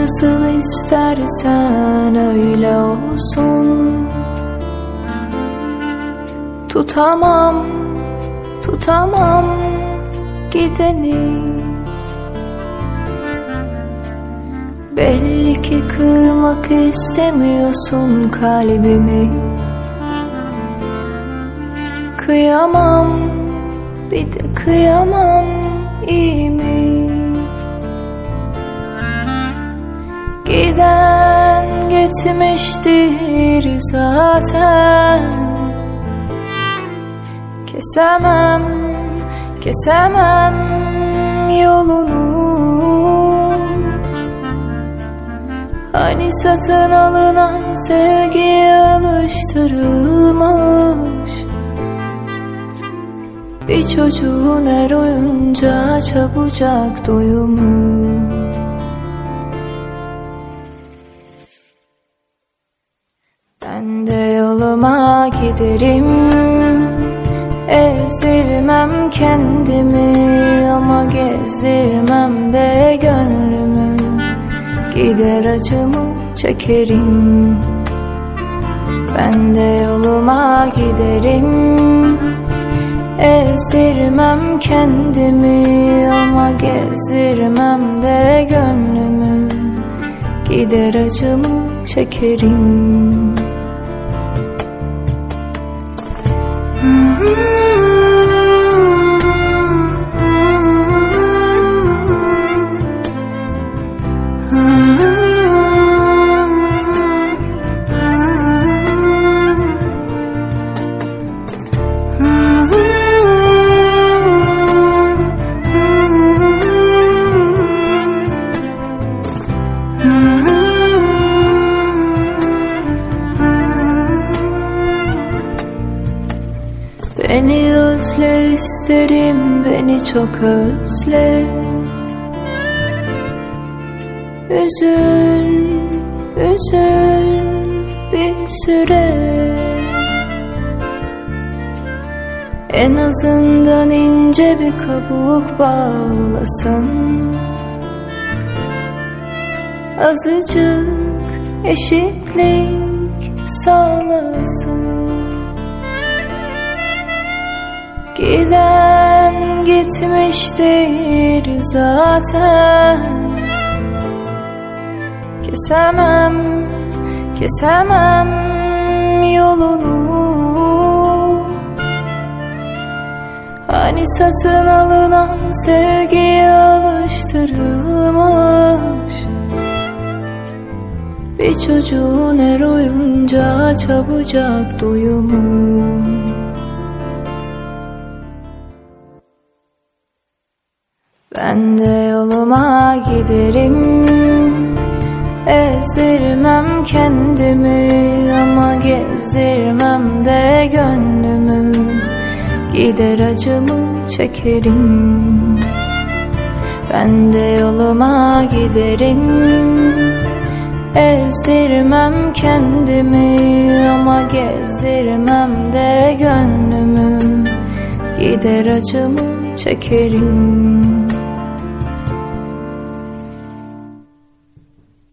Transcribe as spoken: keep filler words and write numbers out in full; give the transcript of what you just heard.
Nasıl istersen öyle olsun. Tutamam, tutamam gideni. Belli ki kırmak istemiyorsun kalbimi. Kıyamam, bir de kıyamam, iyi mi? Giden gitmiştir zaten. Kesemem, kesemem yolunu. Hani satın alınan sevgiye alıştırılmış bir çocuğun her oyuncağa çabucak doyumu. Ben de yoluma giderim, ezdirmem kendimi ama gezdirmem de gönlümü. Gider acımı çekerim. Ben de yoluma giderim, ezdirmem kendimi ama gezdirmem de gönlümü. Gider acımı çekerim. Beni özle isterim, beni çok özle. Üzül, üzül bir süre. En azından ince bir kabuk bağlasın. Azıcık eşitlik sağlasın. Giden gitmiştir zaten. Kesemem, kesemem yolunu. Hani satın alınan sevgiye alıştırılmış bir çocuğun her oyuncağa çabucak doyumu. Ben de yoluma giderim, ezdirmem kendimi ama gezdirmem de gönlümü. Gider acımı çekerim. Ben de yoluma giderim, ezdirmem kendimi ama gezdirmem de gönlümü. Gider acımı çekerim.